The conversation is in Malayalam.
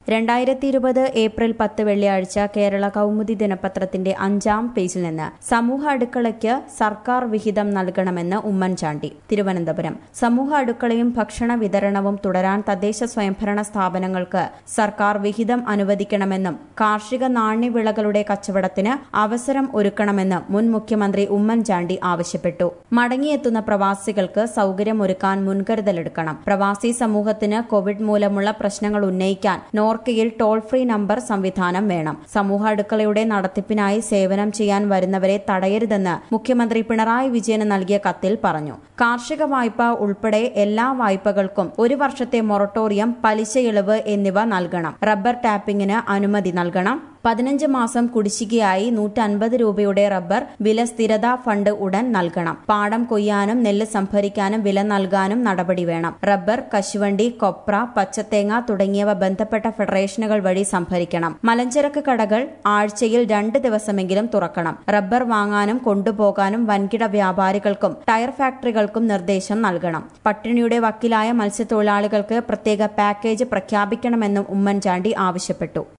2020 ഏപ്രിൽ 10 വെള്ളിയാഴ്ച കേരള കൗമുദി ദിനപത്രത്തിന്റെ 5-ാം പേജിൽ നിന്ന് സമൂഹ അടുക്കളയ്ക്ക് സർക്കാർ വിഹിതം നൽകണമെന്ന് ഉമ്മൻചാണ്ടി. തിരുവനന്തപുരം. സമൂഹ അടുക്കളയും ഭക്ഷണ വിതരണവും തുടരാൻ തദ്ദേശ സ്വയംഭരണ സ്ഥാപനങ്ങൾക്ക് സർക്കാർ വിഹിതം അനുവദിക്കണമെന്നും കാർഷിക നാണ്യവിളകളുടെ കച്ചവടത്തിന് അവസരം ഒരുക്കണമെന്നും മുൻ മുഖ്യമന്ത്രി ഉമ്മൻചാണ്ടി ആവശ്യപ്പെട്ടു. മടങ്ങിയെത്തുന്ന പ്രവാസികൾക്ക് സൌകര്യമൊരുക്കാൻ മുൻകരുതലെടുക്കണം. പ്രവാസി സമൂഹത്തിന് കോവിഡ് മൂലമുള്ള പ്രശ്നങ്ങൾ ഉന്നയിക്കാൻ നോർക്കയിൽ ടോൾ ഫ്രീ നമ്പർ സംവിധാനം വേണം. സമൂഹ അടുക്കളയുടെ നടത്തിപ്പിനായി സേവനം ചെയ്യാൻ വരുന്നവരെ തടയരുതെന്ന് മുഖ്യമന്ത്രി പിണറായി വിജയന് നൽകിയ കത്തിൽ പറഞ്ഞു. കാർഷിക വായ്പ ഉൾപ്പെടെ എല്ലാ വായ്പകൾക്കും 1 വർഷത്തെ മൊറട്ടോറിയം, പലിശ ഇളവ് എന്നിവ നൽകണം. റബ്ബർ ടാപ്പിംഗിന് അനുമതി നൽകണം. 15 മാസം കുടിശ്ശികയായി 150 രൂപയുടെ റബ്ബർ വില സ്ഥിരതാ ഫണ്ട് ഉടൻ നൽകണം. പാടം കൊയ്യാനും നെല്ല് സംഭരിക്കാനും വില നൽകാനും നടപടി വേണം. റബ്ബർ, കശുവണ്ടി, കൊപ്ര, പച്ചത്തേങ്ങ തുടങ്ങിയവ ബന്ധപ്പെട്ട ഫെഡറേഷനുകൾ വഴി സംഭരിക്കണം. മലഞ്ചരക്ക് കടകൾ ആഴ്ചയിൽ 2 ദിവസമെങ്കിലും തുറക്കണം. റബ്ബർ വാങ്ങാനും കൊണ്ടുപോകാനും വൻകിട വ്യാപാരികൾക്കും ടയർ ഫാക്ടറികൾക്കും നിർദ്ദേശം നൽകണം. പട്ടിണിയുടെ വക്കിലായ മത്സ്യത്തൊഴിലാളികൾക്ക് പ്രത്യേക പാക്കേജ് പ്രഖ്യാപിക്കണമെന്നും ഉമ്മൻചാണ്ടി ആവശ്യപ്പെട്ടു.